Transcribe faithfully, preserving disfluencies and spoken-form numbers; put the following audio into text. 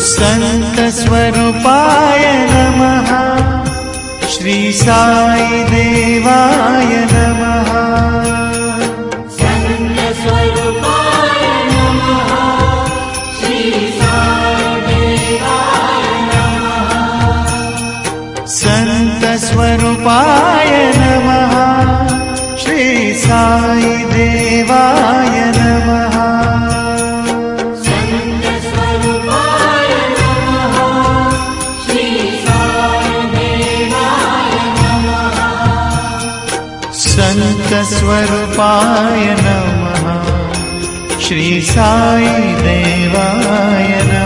संत स्वरूपाय नमः। श्री साई देवाय नमः। संत स्वरूपाय नमः। श्री साई देवाय नमः। संत स्वरूपाय नमः। श्री साई देवाय नमः। संत स्वरूपाय नमः। श्री साई देवाय नमः। संत स्वरूपाय नमः। श्री साई देवाय नमः।